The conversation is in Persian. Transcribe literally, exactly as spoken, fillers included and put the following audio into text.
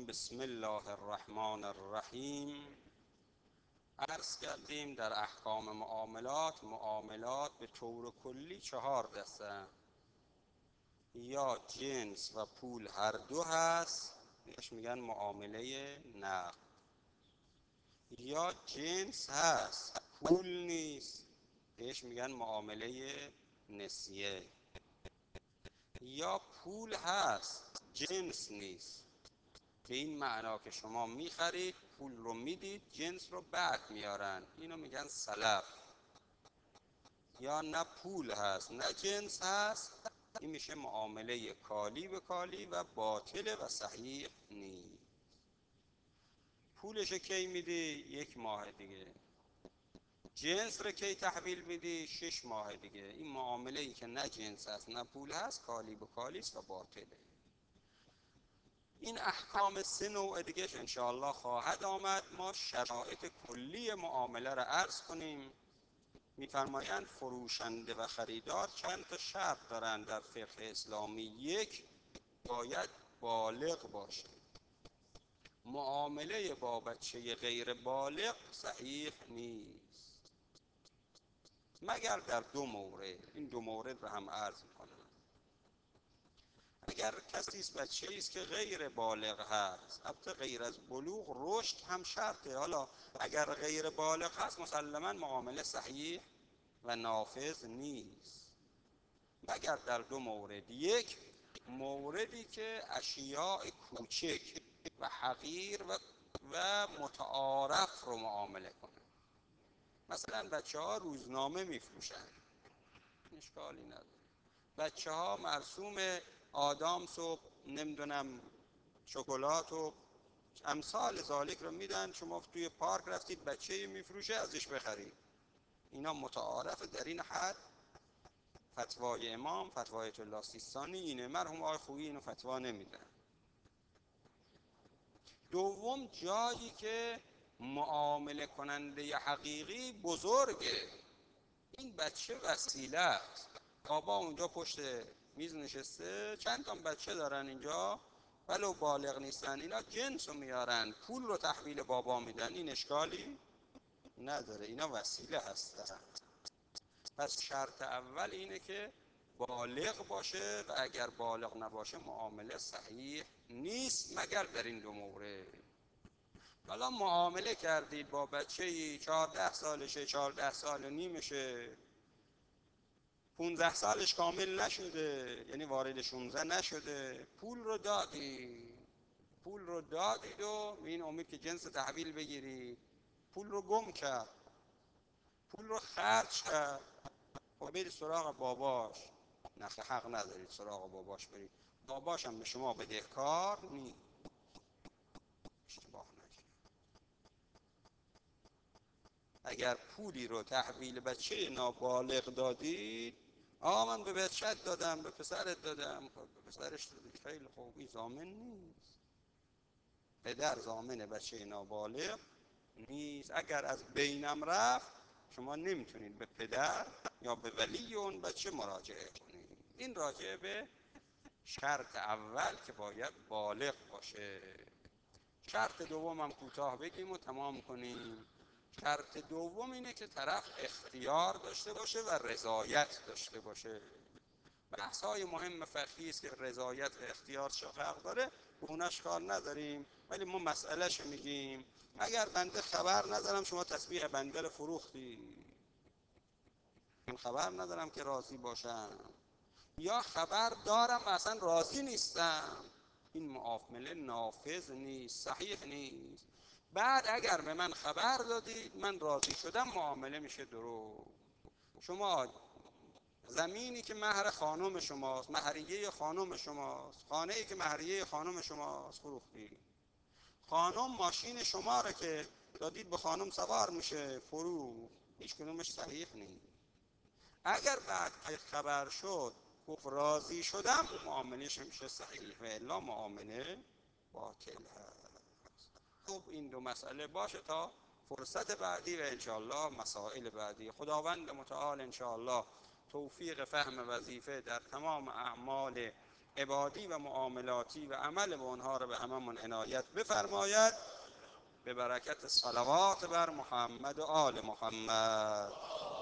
بسم الله الرحمن الرحیم. عرض کردیم در احکام معاملات، معاملات به طور کلی چهار دسته، یا جنس و پول هر دو هست، بهش میگن معامله نقد. یا جنس هست پول نیست، بهش میگن معامله نسیه. یا پول هست جنس نیست، به این معنا که شما میخرید، پول رو میدید، جنس رو بعد میارن، اینو میگن سلف. یا نه پول هست نه جنس هست، این میشه معامله کالی به کالی و باطله و صحیح نیست. پولش کی میدی؟ یک ماه دیگه. جنس رو کی تحویل میدی؟ شش ماه دیگه. این معامله ای که نه جنس هست نه پول هست، کالی به کالی است و باطله. این احکام سه نوع دیگه انشاءالله خواهد آمد. ما شرایط کلی معامله را عرض کنیم. میفرمایند فروشنده و خریدار چند تا شرط دارند در فقه اسلامی. یک، باید بالغ باشه. معامله با بچه غیر بالغ صحیح نیست مگر در دو مورد. این دو مورد را هم عرض میکنم. اگر کسی است بچه است که غیر بالغ هست، البته غیر از بلوغ رشد هم شرطه، حالا اگر غیر بالغ هست مسلما معامله صحیح و نافذ نیست مگر در دو مورد. یک، موردی که اشیاء کوچک و حقیر و, و متعارف رو معامله کنه. مثلا بچه ها روزنامه میفروشن، اشکالی نداره. بچه ها مرسوم آدامس و نمیدونم شکلات و امثال ذالک رو میدن، شما توی پارک رفتید بچه میفروشه ازش بخرید. اینا متعارف در این حد. فتوای امام، فتوای آیت الله سیستانی اینه، مرحوم آقای خویی اینو فتوا نمیدن. دوم، جایی که معامله کننده حقیقی بزرگه، این بچه وسیله است. بابا اونجا پشت میز نشسته، چند تا بچه دارن اینجا ولو بالغ نیستن، اینا جنس رو میارن، پول رو تحویل بابا میدن، این اشکالی نداره، اینا وسیله هستن. پس شرط اول اینه که بالغ باشه و اگر بالغ نباشه معامله صحیح نیست مگر در این دو مورد. حالا معامله کردید با بچه‌ای چهارده سالشه، چهارده سال و نیمشه، پونزده سالش کامل نشده، یعنی وارد شانزده نشده، پول رو دادی پول رو دادید و این امید که جنس تحویل بگیری، پول رو گم کرد، پول رو خرج کرد. خب برید سراغ باباش، نه حق ندارید سراغ باباش برید، باباش هم به شما بدهکار نیست. اشتباه نکنید. اگر پولی رو تحویل بچه نابالغ دادید، آقا من به بچه‌ت دادم، به پسرت دادم، به پسرش دادی، خیلی خوب، این ضامن نیست. پدر ضامن بچه نابالغ نیست. اگر از بینم رفت، شما نمیتونید به پدر یا به ولی اون بچه مراجعه کنید. این راجعه به شرط اول که باید بالغ باشه. شرط دوم هم کوتاه بگیم و تمام کنیم. شرط دوم اینه که طرف اختیار داشته باشه و رضایت داشته باشه. بحث های مهم فقهی است که رضایت و اختیار چه فرق داره، به اونش کار نداریم، ولی ما مسئلهش میگیم. اگر بنده خبر ندارم شما تسبیح بنده رو فروختی، من خبر ندارم که راضی باشم، یا خبر دارم اصلا راضی نیستم، این معامله نافذ نیست، صحیح نیست. بعد اگر به من خبر دادید من راضی شدم، معامله میشه درست. شما زمینی که مهر خانم شماست، مهریه خانم شماست، خانه ای که مهریه خانم شماست فروختی. خانم ماشین شما رو که دادید به خانم سوار میشه، فروخت. هیچ کدومش صحیح نیست. اگر بعد که خبر شد گفت راضی شدم، معاملهش میشه صحیح و الا معامله باطل هست. خب این دو مسئله باشه تا فرصت بعدی و انشاءالله مسائل بعدی. خداوند متعال انشاءالله توفیق فهم وظیفه در تمام اعمال عبادی و معاملاتی و عمل به اونها رو به هممون عنایت بفرماید به برکت صلوات بر محمد و آل محمد.